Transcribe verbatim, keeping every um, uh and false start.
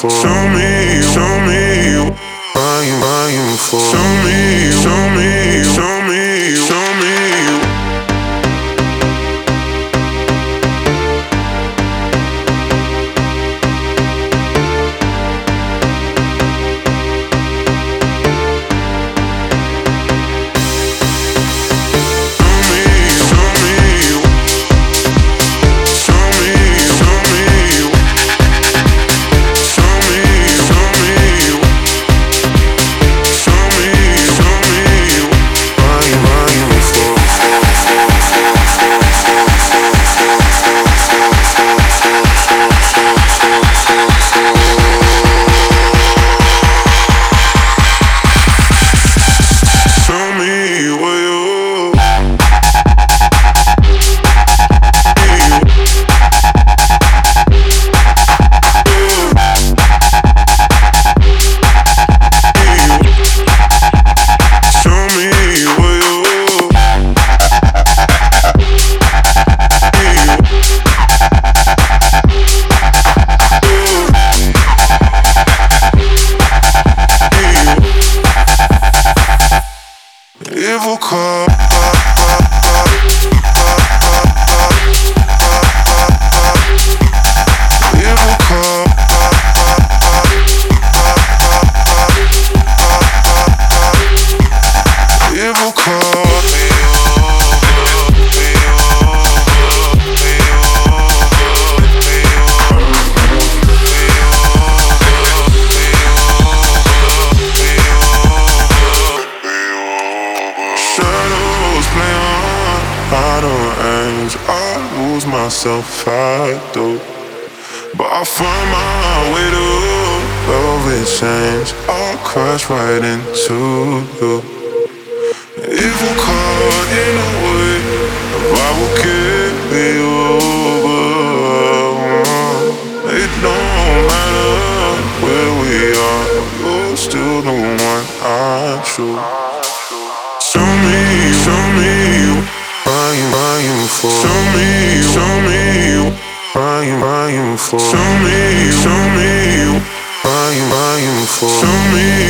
for? Show me, show me, why you, why you for? Show me, show me, show me, show me. Evil call. Evil call. Evil call. I don't age, I lose myself, I do. But I find my way to velvet change. I'll crash right into you. Evil caught in a way, I will carry you over. It don't matter where we are, you're still the one I choose. Show me, show me, why you, why you for? Show me, show me, why you, why you for? Show me, show me, why you, why you for? Show me.